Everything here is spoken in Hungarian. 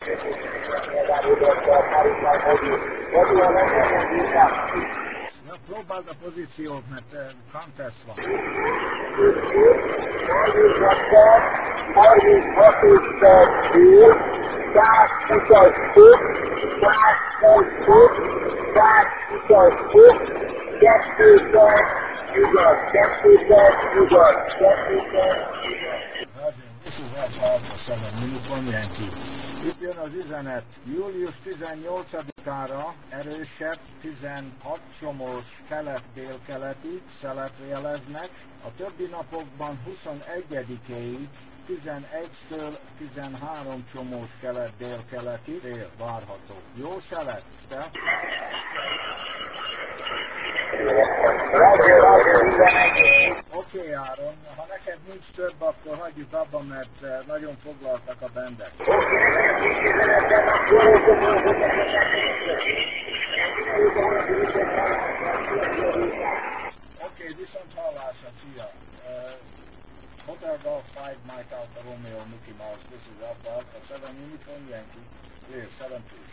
Ja, próbáld a pozíciót, mert contest van. 7 Uniform Yankee. Itt jön az üzenet. Július 18-ára erősebb 16 csomós kelet-délkeleti szelet jeleznek, a többi napokban 21-éig 11-től 13 csomós kelet-délkeleti dél várható. Jó szelet, te? Oké, Áron, ha neked nincs több, akkor hagyjuk abba, mert nagyon foglaltak a bendek. Oké, viszont hallásra, szia! Hotel Golf 5 Mike Alfa Romeo Mickey Mouse, this is Alpha Alpha 7 Uniform Yankee, clear 7-2.